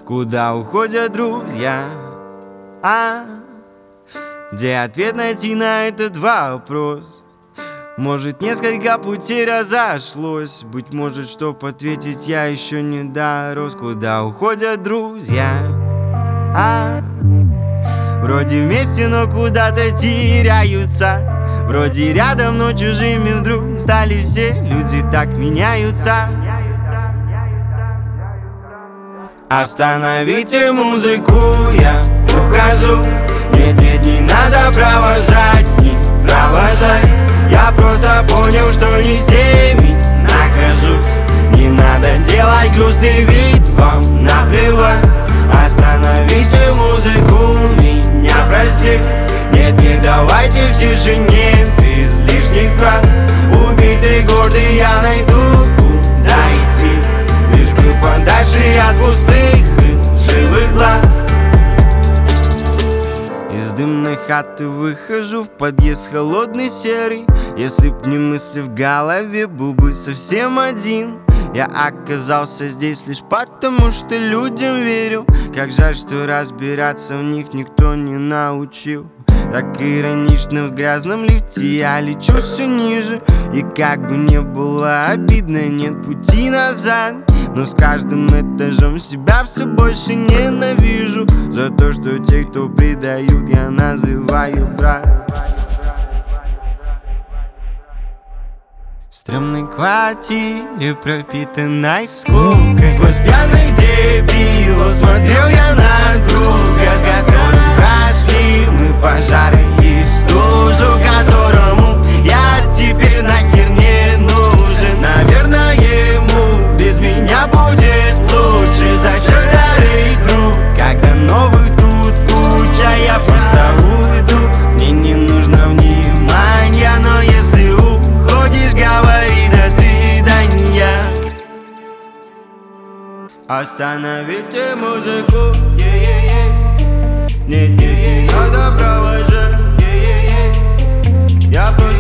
Куда уходят друзья? Где ответ найти на этот вопрос? Может, несколько путей разошлось. Быть может, чтоб ответить, я еще не дорос. Куда уходят друзья? Вроде вместе, но куда-то теряются. Вроде рядом, но чужими вдруг стали все. Люди так меняются. Остановите музыку, я ухожу. Нет, не надо провожать, не провожай. Я просто понял, что не с теми нахожусь. Не надо делать грустный вид, вам наплевать. Остановите музыку, меня прости. Нет, не давайте в тишине, без лишних фраз. Убитый гордый я найду, куда идти. Лишь бы подальше от пустых и живых глаз. Из дымной хаты выхожу в подъезд холодный серый. Если б не мысли в голове, был бы совсем один. Я оказался здесь лишь потому, что людям верю. Как жаль, что разбираться в них никто не научил. Так иронично в грязном лифте я лечу все ниже. И как бы не было обидно, нет пути назад. Но с каждым этажом себя все больше ненавижу. За то, что те, кто предают, я называю брат. В стрёмной квартире, пропитанной скукой, сквозь пьяных дебилов смотрел я на друга, с которым прошли мы пожары и стужу, которому я теперь нахер не нужен. Наверное, ему без меня будет лучше. Зачем старый друг, когда новых тут куча? Я просто уйду, мне не нужно внимания. Но если уходишь, говори до свидания. Остановите музыку, нет, не надо провожать. Я просто